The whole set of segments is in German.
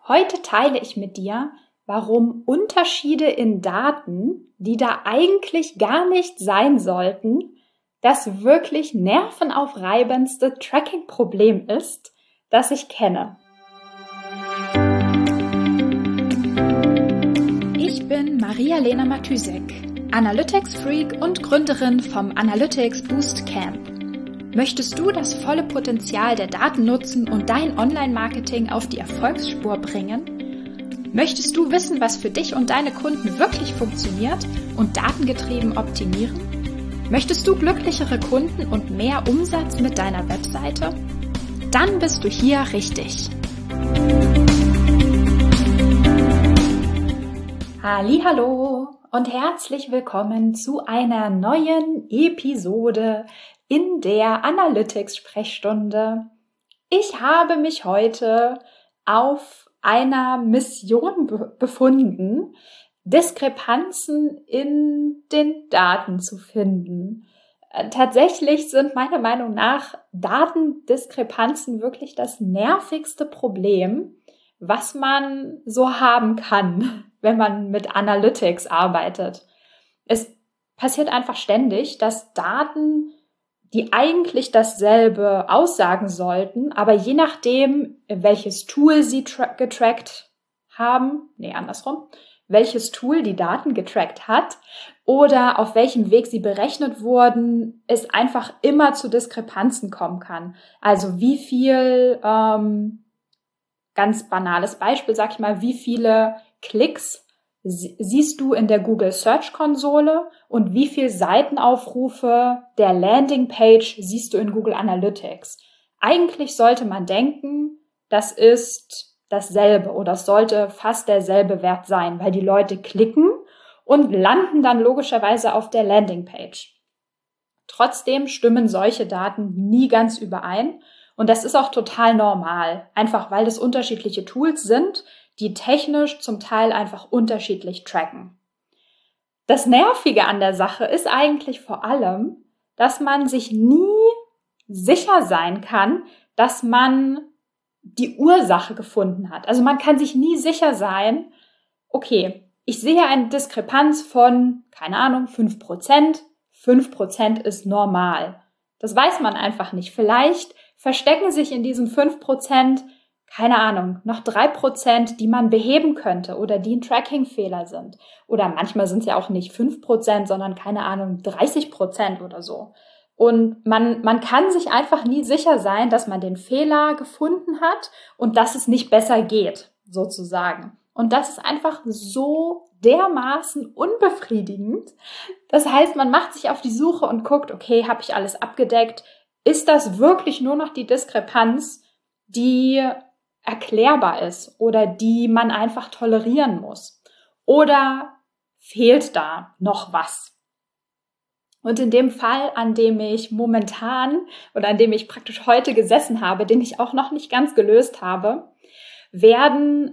Heute teile ich mit dir, warum Unterschiede in Daten, die da eigentlich gar nicht sein sollten, das wirklich nervenaufreibendste Tracking-Problem ist, das ich kenne. Ich bin Maria-Lena Matysek, Analytics-Freak und Gründerin vom Analytics Boost Camp. Möchtest du das volle Potenzial der Daten nutzen und dein Online-Marketing auf die Erfolgsspur bringen? Möchtest du wissen, was für dich und deine Kunden wirklich funktioniert und datengetrieben optimieren? Möchtest du glücklichere Kunden und mehr Umsatz mit deiner Webseite? Dann bist du hier richtig. Hallihallo und herzlich willkommen zu einer neuen Episode in der Analytics-Sprechstunde. Ich habe mich heute auf einer Mission befunden, Diskrepanzen in den Daten zu finden. Tatsächlich sind meiner Meinung nach Datendiskrepanzen wirklich das nervigste Problem, was man so haben kann, wenn man mit Analytics arbeitet. Es passiert einfach ständig, dass Daten, die eigentlich dasselbe aussagen sollten, aber je nachdem, welches Tool sie getrackt haben, welches Tool die Daten getrackt hat oder auf welchem Weg sie berechnet wurden, es einfach immer zu Diskrepanzen kommen kann. Also wie viel, ganz banales Beispiel, sag ich mal, wie viele Klicks siehst du in der Google Search Konsole und wie viele Seitenaufrufe der Landingpage siehst du in Google Analytics? Eigentlich sollte man denken, das ist dasselbe oder es sollte fast derselbe Wert sein, weil die Leute klicken und landen dann logischerweise auf der Landingpage. Trotzdem stimmen solche Daten nie ganz überein und das ist auch total normal, einfach weil es unterschiedliche Tools sind, die technisch zum Teil einfach unterschiedlich tracken. Das Nervige an der Sache ist eigentlich vor allem, dass man sich nie sicher sein kann, dass man die Ursache gefunden hat. Also man kann sich nie sicher sein, okay, ich sehe eine Diskrepanz von, 5%. 5% ist normal. Das weiß man einfach nicht. Vielleicht verstecken sich in diesen 5% noch 3%, die man beheben könnte oder die ein Tracking-Fehler sind. Oder manchmal sind es ja auch nicht 5%, sondern 30% oder so. Und man kann sich einfach nie sicher sein, dass man den Fehler gefunden hat und dass es nicht besser geht, sozusagen. Und das ist einfach so dermaßen unbefriedigend. Das heißt, man macht sich auf die Suche und guckt, okay, habe ich alles abgedeckt? Ist das wirklich nur noch die Diskrepanz, die erklärbar ist oder die man einfach tolerieren muss? Oder fehlt da noch was? Und in dem Fall, an dem ich praktisch heute gesessen habe, den ich auch noch nicht ganz gelöst habe, werden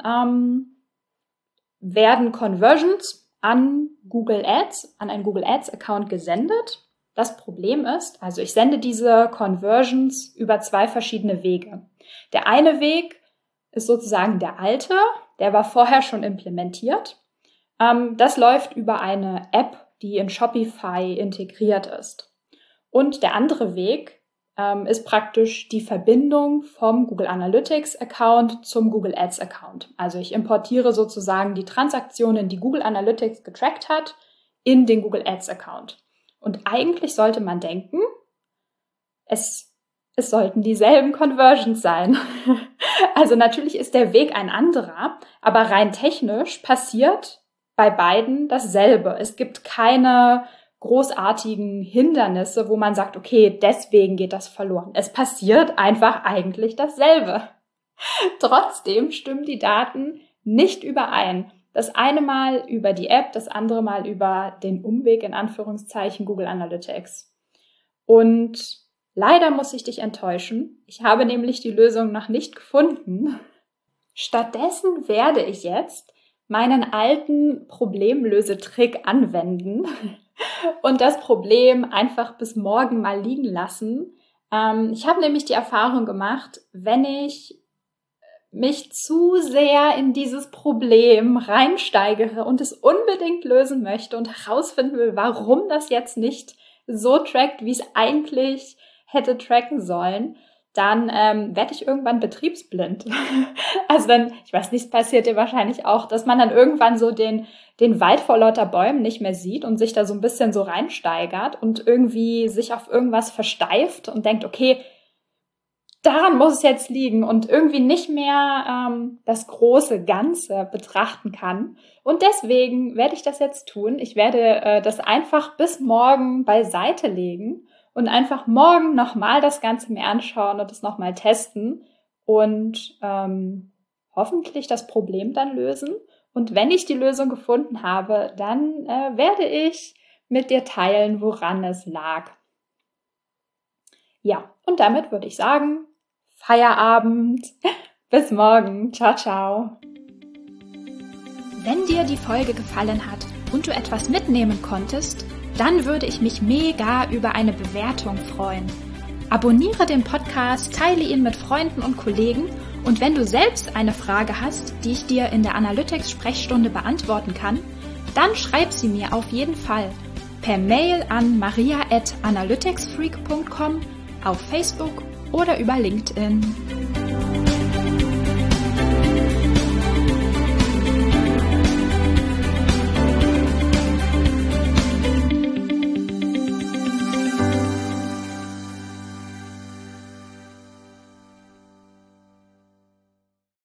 Conversions an Google Ads, an einen Google Ads Account gesendet. Das Problem ist, also ich sende diese Conversions über 2 verschiedene Wege. Der eine Weg ist sozusagen der alte, der war vorher schon implementiert. Das läuft über eine App, die in Shopify integriert ist. Und der andere Weg ist praktisch die Verbindung vom Google Analytics Account zum Google Ads Account. Also ich importiere sozusagen die Transaktionen, die Google Analytics getrackt hat, in den Google Ads Account. Und eigentlich sollte man denken, es sollten dieselben Conversions sein. Also natürlich ist der Weg ein anderer, aber rein technisch passiert bei beiden dasselbe. Es gibt keine großartigen Hindernisse, wo man sagt, okay, deswegen geht das verloren. Es passiert einfach eigentlich dasselbe. Trotzdem stimmen die Daten nicht überein. Das eine Mal über die App, das andere Mal über den Umweg, in Anführungszeichen, Google Analytics. Und leider muss ich dich enttäuschen. Ich habe nämlich die Lösung noch nicht gefunden. Stattdessen werde ich jetzt meinen alten Problemlösetrick anwenden und das Problem einfach bis morgen mal liegen lassen. Ich habe nämlich die Erfahrung gemacht, wenn ich mich zu sehr in dieses Problem reinsteigere und es unbedingt lösen möchte und herausfinden will, warum das jetzt nicht so trackt, wie es eigentlich hätte tracken sollen, dann werde ich irgendwann betriebsblind. Also dann, ich weiß nicht, passiert dir wahrscheinlich auch, dass man dann irgendwann so den Wald vor lauter Bäumen nicht mehr sieht und sich da so ein bisschen so reinsteigert und irgendwie sich auf irgendwas versteift und denkt, okay, daran muss es jetzt liegen und irgendwie nicht mehr das große Ganze betrachten kann. Und deswegen werde ich das jetzt tun. Ich werde das einfach bis morgen beiseite legen und einfach morgen nochmal das Ganze mir anschauen und es nochmal testen und hoffentlich das Problem dann lösen. Und wenn ich die Lösung gefunden habe, dann werde ich mit dir teilen, woran es lag. Ja, und damit würde ich sagen, Feierabend. Bis morgen. Ciao, ciao. Wenn dir die Folge gefallen hat und du etwas mitnehmen konntest, dann würde ich mich mega über eine Bewertung freuen. Abonniere den Podcast, teile ihn mit Freunden und Kollegen und wenn du selbst eine Frage hast, die ich dir in der Analytics-Sprechstunde beantworten kann, dann schreib sie mir auf jeden Fall per Mail an maria@analyticsfreak.com, auf Facebook oder über LinkedIn.